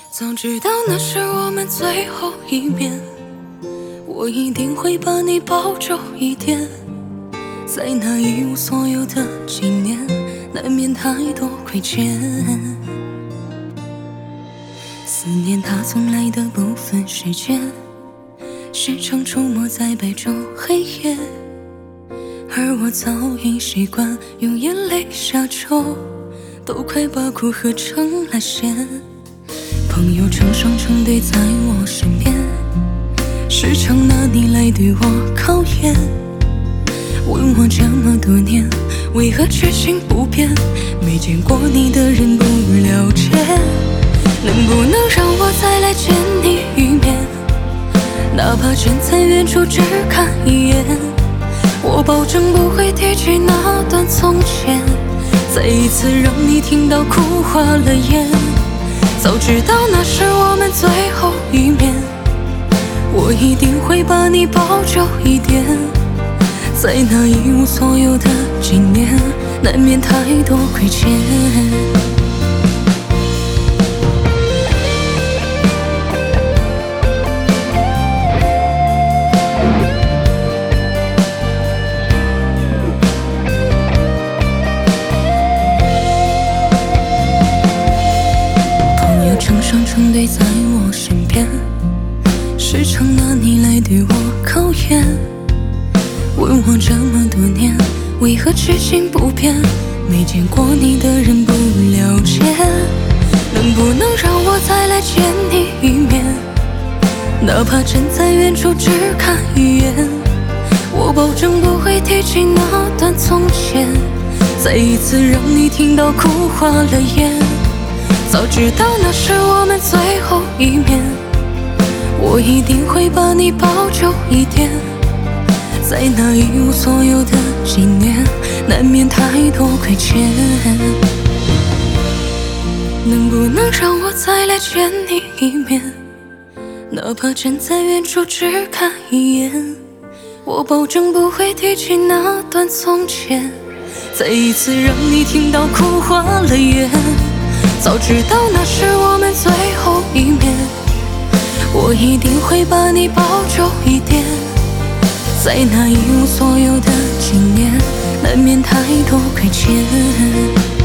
早知道那是我们最后一面，我一定会把你抱久一点。在那一无所有的几年，难免太多亏欠。思念它从来的不分时间，时常出没在白昼黑夜，而我早已习惯用眼泪下咒，都快把苦合成了咸。朋友成双成对在我身边，时常拿你来对我考验，问我这么多年为何至今不变，没见过你的人不了解，能不能让我再来见你一面，哪怕站在远处只看一眼，我保证不会提起那段从前，再一次让你听到哭花了眼。早知道那是我们最后一面，我一定会把你抱久一点。在那一无所有的几年，难免太多亏欠。成双成对在我身边，时常拿你来对我考验，问我这么多年为何至今不变，没见过你的人不了解，能不能让我再来见你一面，哪怕站在远处只看一眼，我保证不会提起那段从前，再一次让你听到哭花了眼。早知道那是我们最后一面，我一定会把你抱久一点。在那一无所有的几年，难免太多亏欠，能不能让我再来见你一面，哪怕站在远处只看一眼，我保证不会提起那段从前，再一次让你听到哭花了眼。早知道那是我们最后一面，我一定会把你抱久一点。在那一无所有的几年，难免太多亏欠。